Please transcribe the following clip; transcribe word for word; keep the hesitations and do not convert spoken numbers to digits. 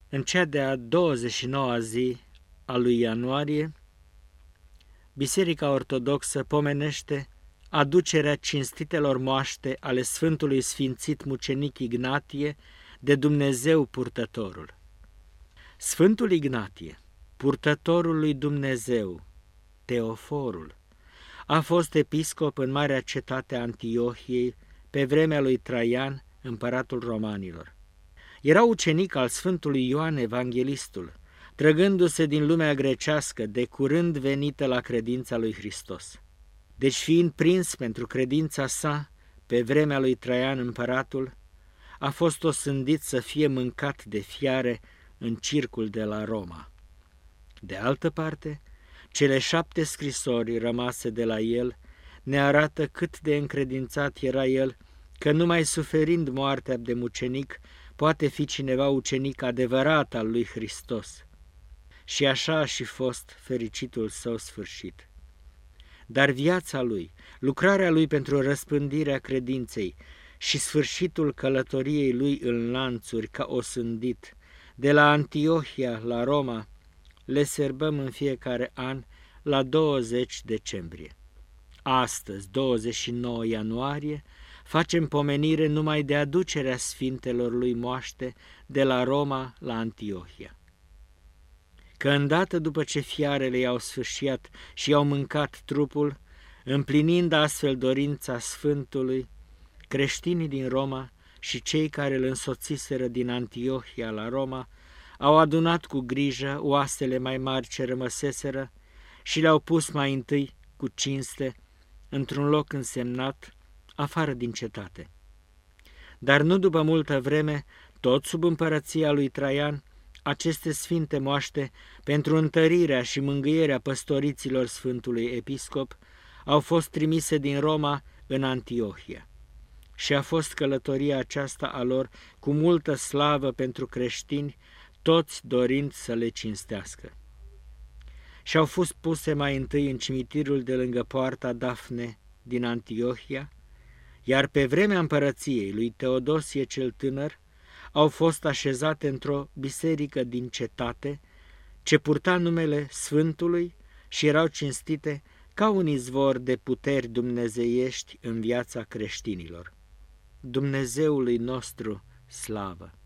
În cea de-a douăzeci și noua zi a lui ianuarie, Biserica Ortodoxă pomenește aducerea cinstitelor moaște ale Sfântului Sfințit Mucenic Ignatie de Dumnezeu Purtătorul. Sfântul Ignatie, Purtătorul lui Dumnezeu, Teoforul, a fost episcop în marea cetate a Antiohiei pe vremea lui Traian, împăratul romanilor. Era ucenic al Sfântului Ioan Evanghelistul, trăgându-se din lumea grecească, de curând venită la credința lui Hristos. Deci, fiind prins pentru credința sa, pe vremea lui Traian împăratul, a fost osândit să fie mâncat de fiare în circul de la Roma. De altă parte, cele șapte scrisori rămase de la el ne arată cât de încredințat era el că numai suferind moartea de mucenic poate fi cineva ucenic adevărat al lui Hristos. Și așa a și fost fericitul său sfârșit. Dar viața lui, lucrarea lui pentru răspândirea credinței și sfârșitul călătoriei lui în lanțuri ca osândit, de la Antiohia la Roma, le sărbăm în fiecare an la douăzeci decembrie. Astăzi, douăzeci și nouă ianuarie, facem pomenire numai de aducerea sfintelor lui moaște de la Roma la Antiohia. Că îndată după ce fiarele i-au sfâșiat și i-au mâncat trupul, împlinind astfel dorința Sfântului, creștinii din Roma și cei care îl însoțiseră din Antiohia la Roma au adunat cu grijă oasele mai mari ce rămăseseră și le-au pus mai întâi cu cinste într-un loc însemnat afară din cetate. Dar nu după multă vreme, tot sub împărăția lui Traian, aceste sfinte moaște, pentru întărirea și mângâierea păstoriților Sfântului Episcop, au fost trimise din Roma în Antiohia. Și a fost călătoria aceasta a lor cu multă slavă pentru creștini, toți dorind să le cinstească. Și au fost puse mai întâi în cimitirul de lângă poarta Dafne din Antiohia, iar pe vremea împărăției lui Teodosie cel Tânăr au fost așezate într-o biserică din cetate, ce purta numele Sfântului și erau cinstite ca un izvor de puteri dumnezeiești în viața creștinilor. Dumnezeului nostru slavă!